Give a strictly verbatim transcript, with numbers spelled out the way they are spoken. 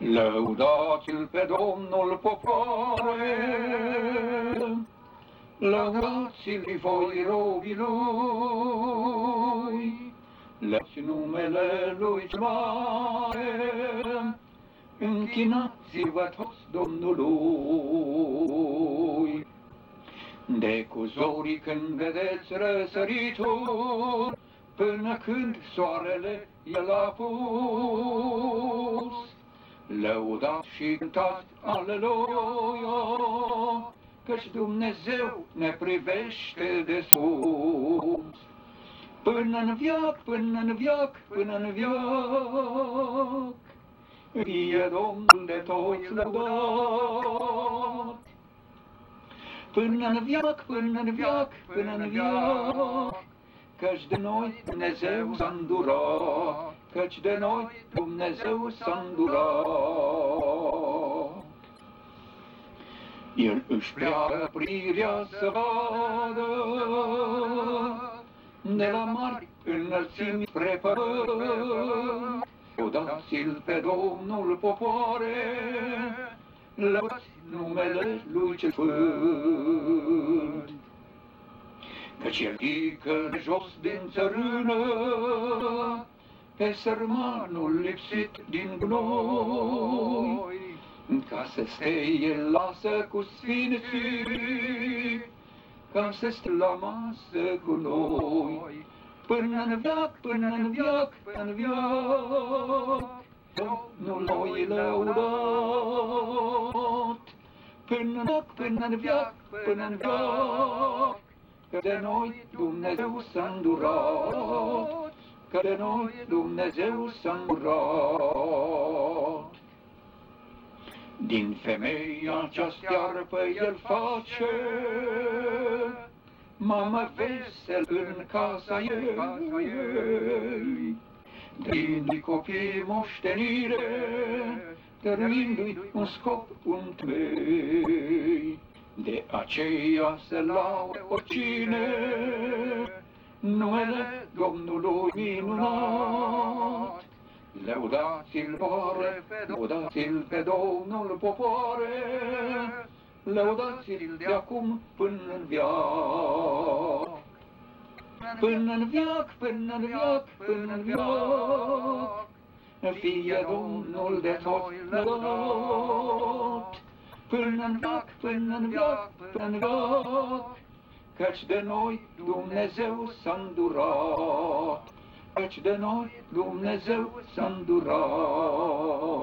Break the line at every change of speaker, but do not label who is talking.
Lăudați-l pe Domnul popoare, lăudați-l voi robii lui, lăudați numele lui cel mare, închinați-vă toți Domnului. De cu zorii când vedeți răsăritul, până când soarele el a pus, lăudați și cântați aleluia, căci Dumnezeu ne privește de sus. Până în viac, până în viac, până în viac, fie Domnul de toți lăudat. Până în viac, până în viac, până în viac, căci de noi Dumnezeu s-a îndurat, căci de noi Dumnezeu s-a îndurat. El își pleacă privirea să vadă, de la mari înălțimi spre pământ. Lăudați-l pe Domnul popoare, lăudați numele lui cel sfânt. Căci el ridică jos din țărână pe sărmanul lipsit din gunoi, ca să stea el lasă cu sfinții, ca să stea la masă cu noi. Până în viac, până în viac, până în viac, Domnul noi lăudat. Până în viac, până în viac, până în viac, că de noi Dumnezeu s-a îndurat, că de noi Dumnezeu s-a îndurat. Din femeia cea stearpă el face mamă vesel în casa ei, dărindu-i copii moștenire, dăruindu-i un scop, un temei. De aceea se laude oricine numele Domnului minunat. Lăudați-l, popoare, lăudați-l pe Domnul popoare, lăudați-l de acum până în viac. Până în viac, până în viac, până în viac, fie Domnul de toți lăudat. Până în viac, până în viac, până în viac, căci de noi Dumnezeu s-a îndurat, căci de noi Dumnezeu s-a îndurat.